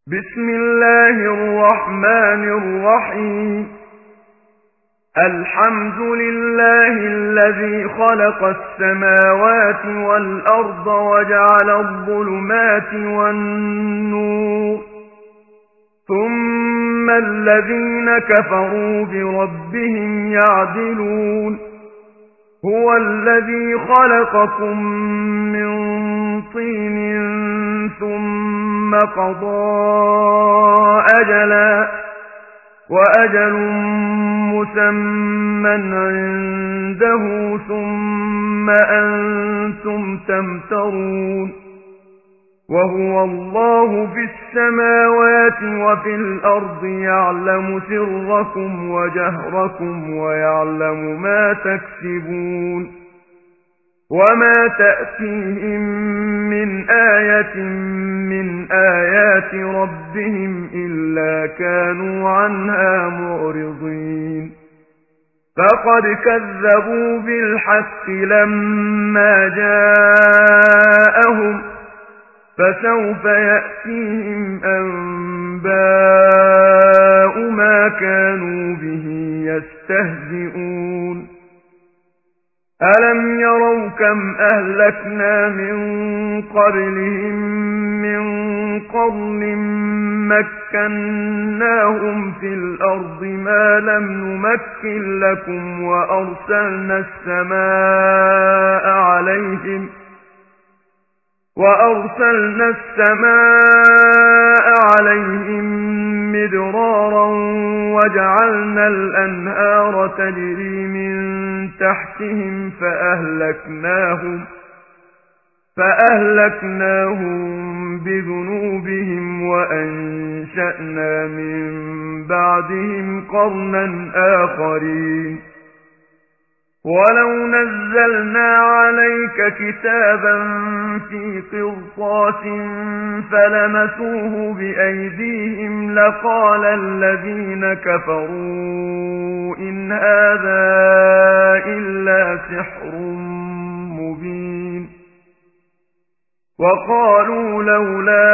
بسم الله الرحمن الرحيم. الحمد لله الذي خلق السماوات والأرض وجعل الظلمات والنور، ثم الذين كفروا بربهم يعدلون. هو الذي خلقكم من طين ثم قضى أجلا، وأجل مسمى عنده، ثم أنتم تمترون. وهو الله في السماوات وفي الأرض، يعلم سركم وجهركم ويعلم ما تكسبون. وما تأتيهم من آية من آيات ربهم إلا كانوا عنها معرضين. فقد كذبوا بالحق لما جاءهم، فسوف يأتيهم أنباء ما كانوا به يستهزئون. ألم يروا كم أهلكنا من قبلهم من قرن مكناهم في الأرض ما لم نمكن لكم، وأرسلنا السماء عليهم مدرارا، وجعلنا الأنهار تجري من تحتهم فأهلكناهم بذنوبهم، وأنشأنا من بعدهم قرنا آخرين. ولو نزلنا عليك كتابا في قرطاس فلمسوه بأيديهم لقال الذين كفروا إن هذا إلا سحر مبين. وقالوا لولا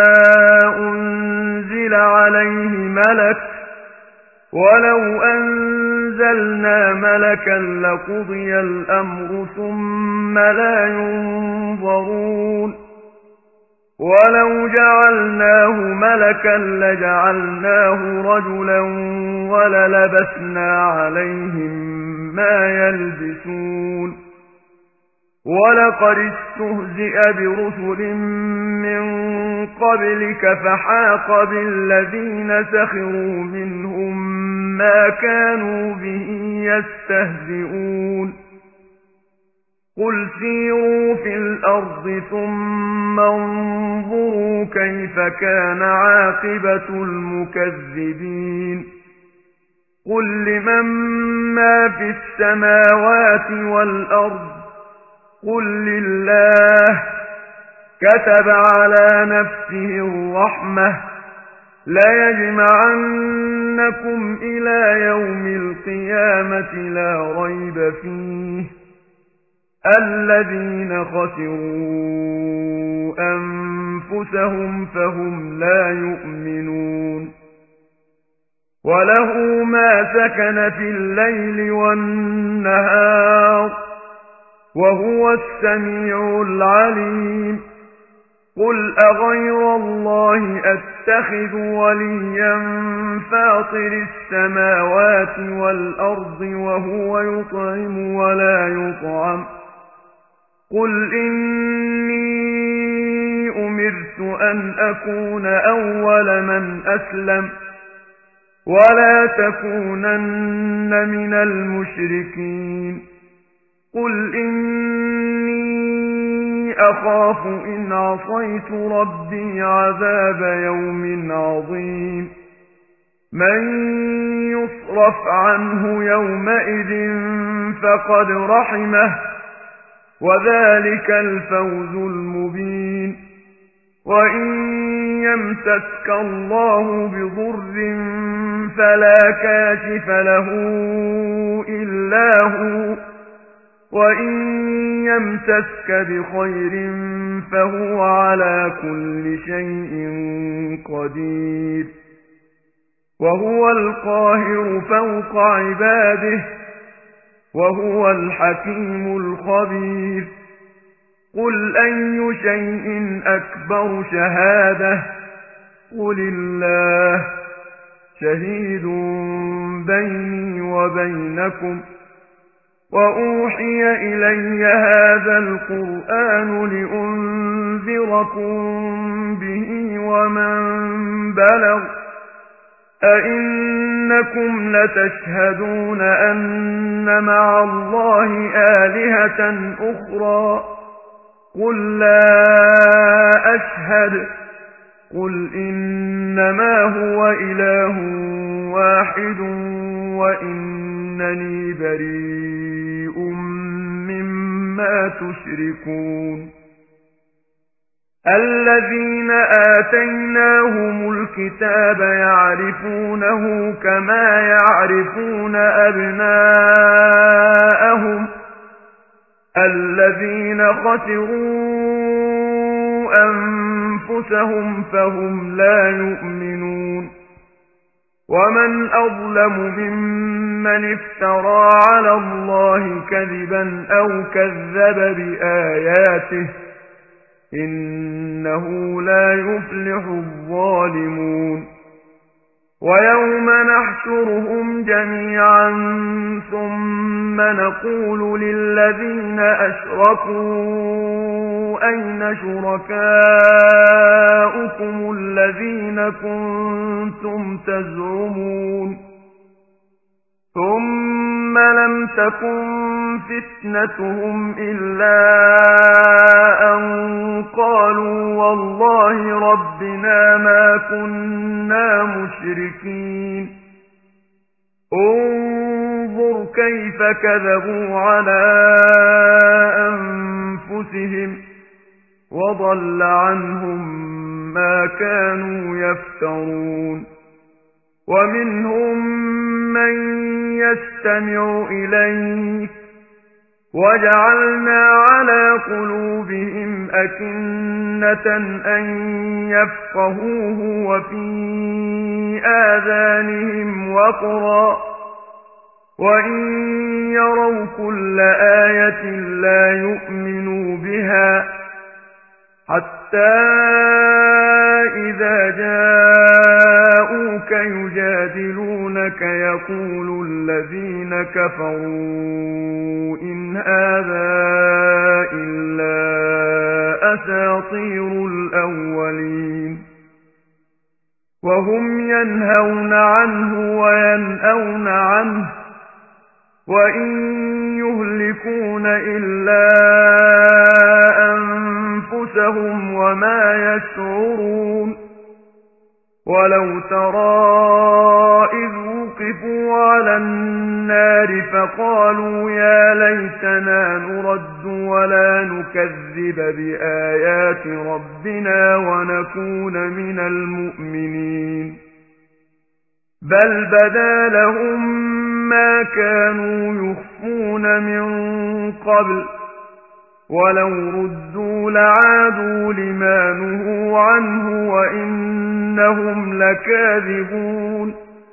أنزل عليه ملك، ولو أنزلنا ملكا لقضي الأمر ثم لا ينظرون. ولو جعلناه ملكا لجعلناه رجلا وللبسنا عليهم ما يلبسون. ولقد استهزئ برسل من قبلك فحاق بالذين سخروا منهم ما كانوا به يستهزئون. قل سيروا في الأرض ثم انظروا كيف كان عاقبة المكذبين. قل لمن ما في السماوات والأرض، قل لله. كتب على نفسه الرحمة ليجمعنكم إلى يوم القيامة لا ريب فيه. الذين خسروا أنفسهم فهم لا يؤمنون. وله ما سكن في الليل والنهار، وهو السميع العليم. قل أغير الله أتخذ وليا فاطر السماوات والأرض وهو يطعم ولا يطعم. قل إني أمرت أن أكون أول من أسلم، ولا تكونن من المشركين. قل إني أخاف إن عصيت ربي عذاب يوم عظيم. من يصرف عنه يومئذ فقد رحمه، وذلك الفوز المبين. وإن يمسسك الله بضر فلا كاشف له إلا هو، وإن يمسسك بخير فهو على كل شيء قدير وهو القاهر فوق عباده وهو الحكيم الخبير قل أي شيء أكبر شهادة قل الله شهيد بيني وبينكم وأوحي إلي هذا القرآن لأنذركم به ومن بلغ أئنكم لتشهدون أن مع الله آلهة أخرى قل لا أشهد قل إنما هو إله واحد وإنني بريء مما تشركون الذين آتيناهم الكتاب يعرفونه كما يعرفون أبناءهم الذين خسروا أنفسهم فهم لا يؤمنون ومن أظلم ممن افترى على الله كذبا أو كذب بآياته إنه لا يفلح الظالمون ويوم نحشرهم جميعا ثم نقول للذين أشركوا أين شركاؤكم الذين كنتم تزعمون ثم لم تكن فتنتهم إلا أن قالوا والله ربنا ما كنا مشركين انظر كيف كذبوا على أنفسهم وضل عنهم ما كانوا يفترون ومنهم من يستمع إليك وجعلنا على قلوبهم أكنة أن يفقهوه وفي آذانهم وقرا وإن يروا كل آية لا يؤمنوا بها حتى إذا جاءوك يجادلونك يقول الذين كفروا إن هذا إلا أساطير الأولين وهم ينهون عنه وينأون عنه وإن يهلكون إلا أنفسهم وما يشعرون ولو ترى إذ وقفوا على النار فقالوا يا ليتنا نرد ولا نكذب بآيات ربنا ونكون من المؤمنين بل بدا لهم ما كانوا يخفون من قبل ولو ردوا لعادوا لما نهوا عنه وإنهم لكاذبون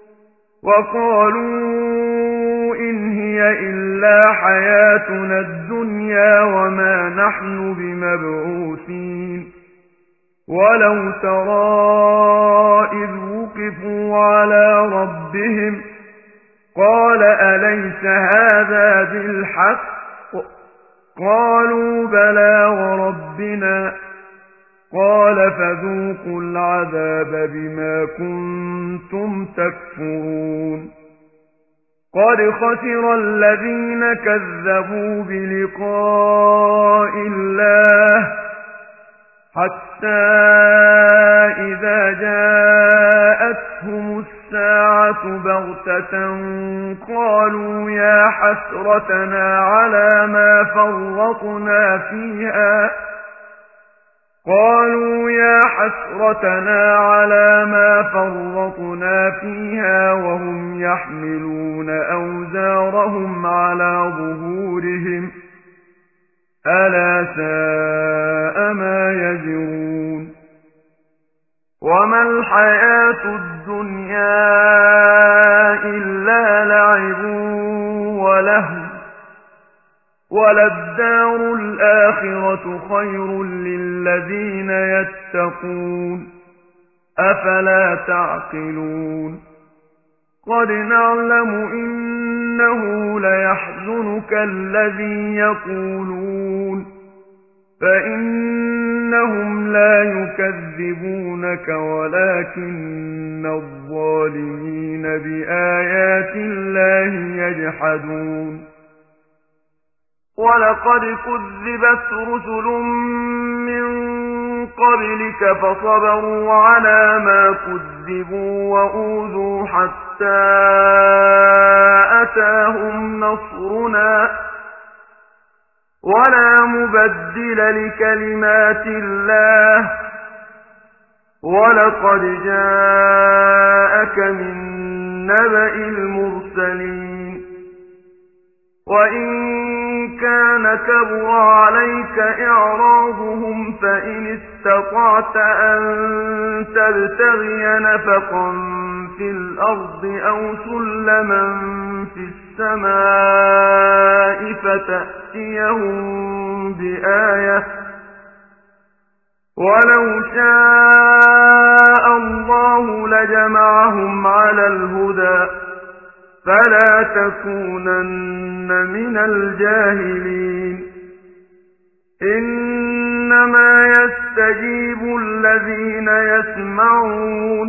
وقالوا إن هي إلا حياتنا الدنيا وما نحن بمبعوثين ولو ترى إذ وقفوا على ربهم قال أليس هذا بالحق قالوا بلى وربنا قال فذوقوا العذاب بما كنتم تكفرون قد خسر الذين كذبوا بلقاء الله حتى إذا جاءتهم الساعة بغتة قالوا يا حسرتنا على ما فرطنا فيها وهم يحملون أوزارهم على ظهورهم وما الحياة الدنيا إلا لعب ولهو وللدار الآخرة خير للذين يتقون أفلا تعقلون قد نعلم إنه ليحزنك الذي يقولون فإنهم لا يكذبونك ولكن الظالمين بآيات الله يجحدون ولقد كذبت رسل من قبلك فصبروا على ما كذبوا وأوذوا حتى أتاهم نصرنا ولا مبدل لكلمات الله ولقد جاءك من نبأ المرسلين وإن كان كبر عليك إعراضهم فإن استطعت أن تبتغي نفقا في الأرض أو سلما في السماء فتأتيهم بآية ولو شاء الله لجمعهم على الهدى فلا تكونن من الجاهلين إنما يستجيب الذين يسمعون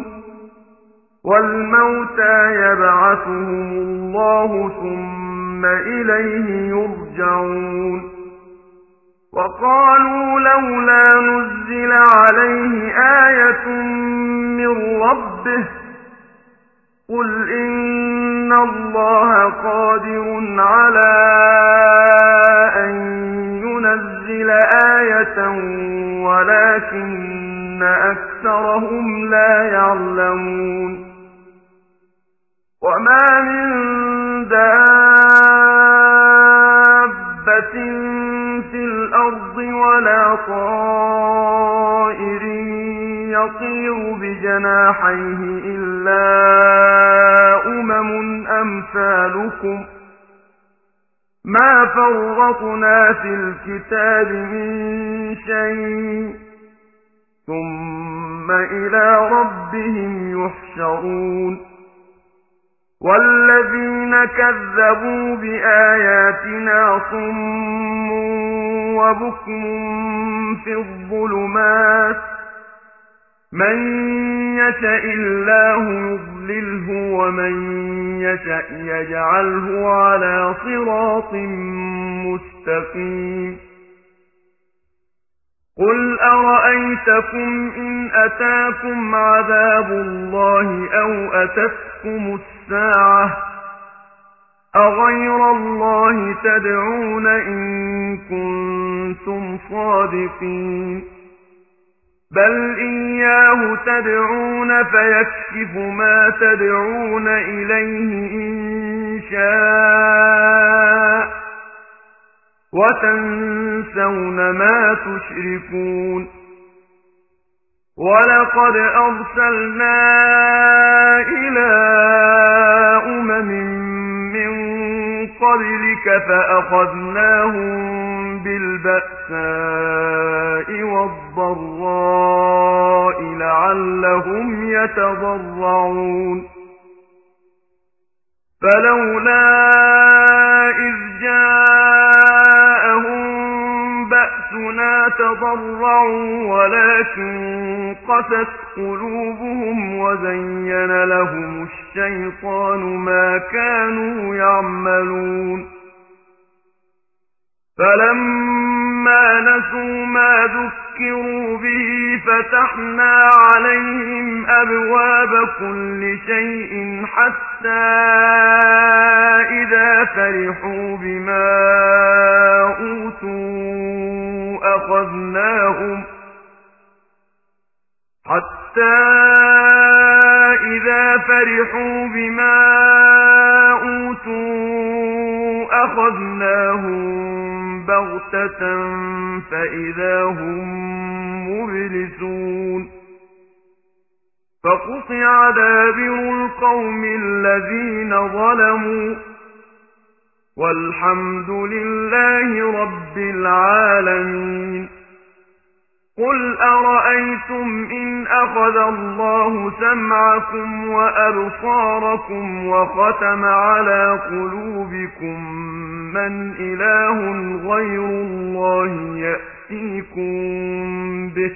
والموتى يبعثهم الله ثم إليه يرجعون وقالوا لولا نزل عليه آية من ربه قل إن الله قادر على أن ينزل آية ولكن أكثرهم لا يعلمون وما من دابة في الأرض ولا طائر يطير بجناحيه إلا أمثالكم ما فرطنا في الكتاب من شيء ثم إلى ربهم يحشرون والذين كذبوا بآياتنا صم وبكم في الظلمات من يشاء الله يضلله ومن يشاء يجعله على صراط مستقيم قل أرأيتكم إن أتاكم عذاب الله أو أتتكم الساعة أغير الله تدعون إن كنتم صادقين بل إياه تدعون فيكشف ما تدعون إليه إن شاء وتنسون ما تشركون ولقد أرسلنا إلى من قبلك فأخذناهم بالبأساء والضراء لعلهم يتضرعون فلولا إذ جاءهم بأسنا تضرعوا ولكن قست قلوبهم وزين لهم الشيطان ما كانوا يعملون فلما نسوا ما ذكروا به فتحنا عليهم أبواب كل شيء حتى إذا فرحوا بما أوتوا أخذناهم بغتة فإذا هم مبلسون فقطع دابر القوم الذين ظلموا والحمد لله رب العالمين. قل أرأيتم إن أخذ الله سمعكم وأبصاركم وختم على قلوبكم من إله غير الله يأتيكم به؟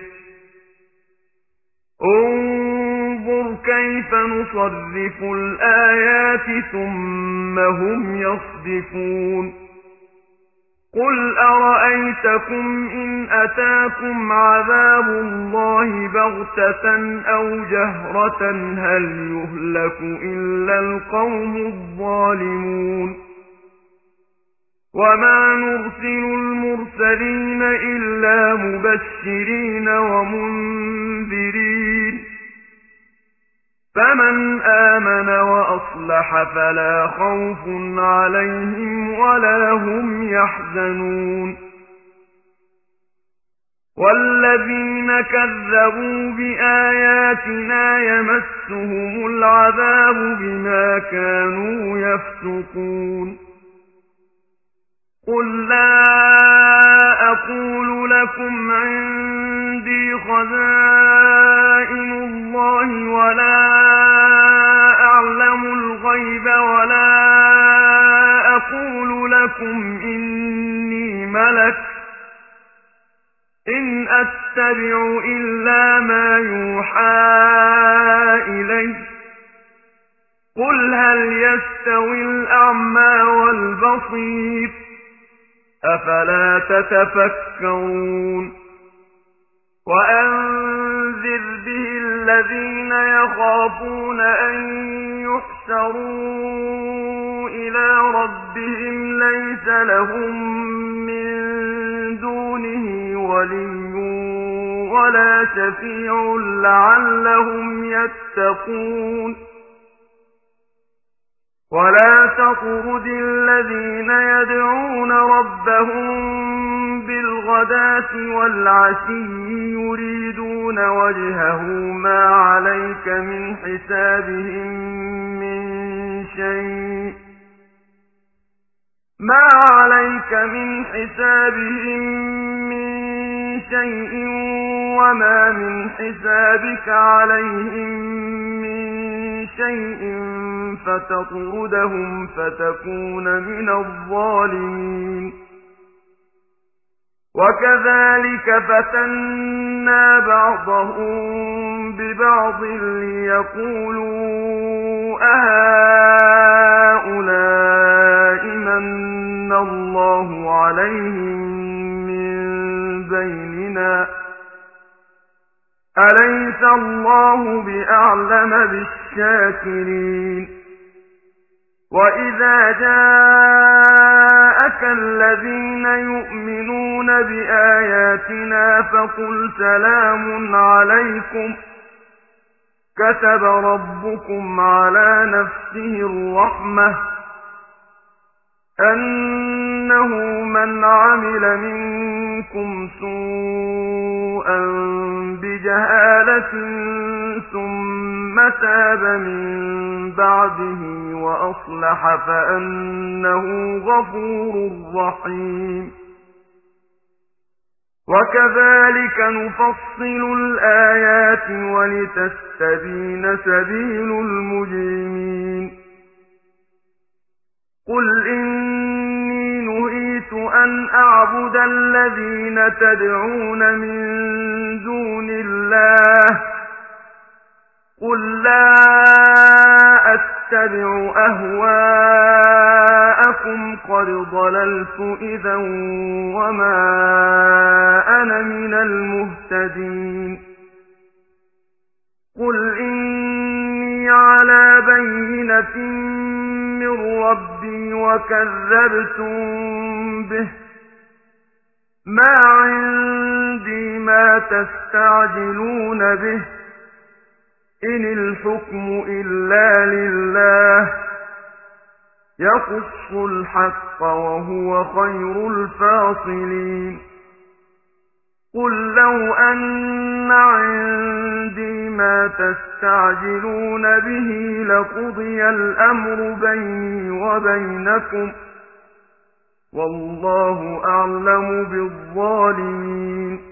انظر كيف نصرف الآيات ثم هم يصدفون. قل أرأيتكم إن أتاكم عذاب الله بغتة أو جهرة هل يهلك إلا القوم الظالمون؟ وما نرسل المرسلين إلا مبشرين ومنذرين، فمن آمن وأصلح فلا خوف عليهم ولا هم يحزنون. والذين كذبوا بآياتنا يمسهم العذاب بما كانوا يفسقون. قل لا أقول لكم عندي خزائن الله ولا أعلم الغيب ولا أقول لكم إني ملك إن أتبع إلا ما يوحى إلي. قل هل يستوي الأعمى والبصير أفلا تتفكرون. وأنذر به الذين يخافون أن يحشروا إلى ربهم ليس لهم من دونه ولي ولا شفيع لعلهم يتقون. ولا تطرد الذين يدعون ربهم بالغداة والعشي يريدون وجهه ما عليك من حسابهم من شيء وما من حسابك عليهم من شيء فتطردهم فتكون من الظالمين. وكذلك فتنا بعضهم ببعض ليقولوا أهؤلاء من الله عليهم من بيننا أليس الله بأعلم بالشاكرين. وإذا جاءك الذين يؤمنون بآياتنا فقل سلام عليكم كتب ربكم على نفسه الرحمة أنه من عمل منكم سوءا بجهالة ثم تاب من بعده وأصلح فأنه غفور رحيم. وكذلك نفصل الآيات ولتستبين سبيل المجرمين. قل إني نهيت أن أعبد الذين تدعون من دون الله قل لا أتبع أهواءكم قد ضللت إذا وما أنا من المهتدين. قل إني على بينة من ربي وكذبتم به ما عندي ما تستعجلون به إن الحكم إلا لله يقص الحق وهو خير الفاصلين. قل لو أن عندي ما تستعجلون به لقضي الأمر بيني وبينكم والله أعلم بالظالمين